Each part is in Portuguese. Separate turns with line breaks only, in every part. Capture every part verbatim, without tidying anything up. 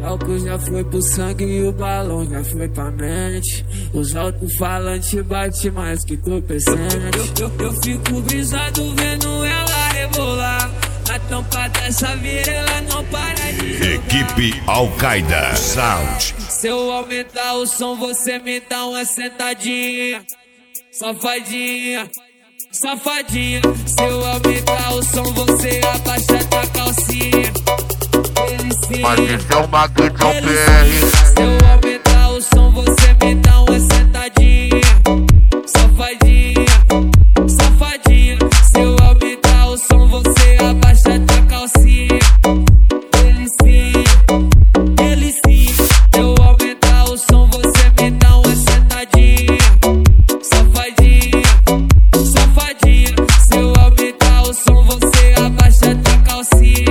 álcool já foi pro sangue e o balão já foi pra mente. Os alto-falantes bate mais que tu presente. Eu, eu, eu fico brisado vendo ela rebolar. A tampa dessa vira ela não para de jogar.
Equipe Al-Qaeda Sound.
Se eu aumentar o som você me dá uma sentadinha. Safadinha, safadinha. Se eu aumentar o som você abaixa tua calcinha.
Mas esse é o Magnetão P R.
Se eu aumentar o som você me dá uma sentadinha. Safadinha, safadinha. Se eu aumentar o som você abaixa tua calcinha. Delicinha, delicinha. Se eu aumentar o som você me dá uma sentadinha. Safadinha, safadinha. Se eu aumentar o som você abaixa tua calcinha.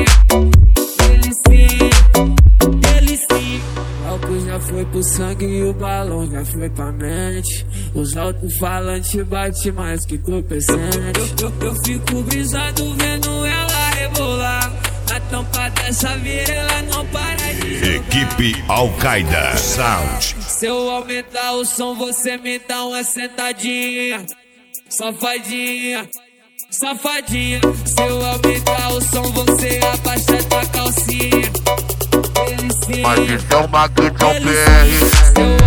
Já foi pro sangue e o balão já foi pra mente. Os alto-falantes bate mais que tu presente. Eu, eu, eu fico brisado vendo ela rebolar. A tampa dessa vira ela não para de jogar.
Equipe Al-Qaeda Sound.
Se eu aumentar o som você me dá uma sentadinha. Safadinha, safadinha. Se eu aumentar o som você abaixa tua calcinha.
Mas esse é o Magnetão P R.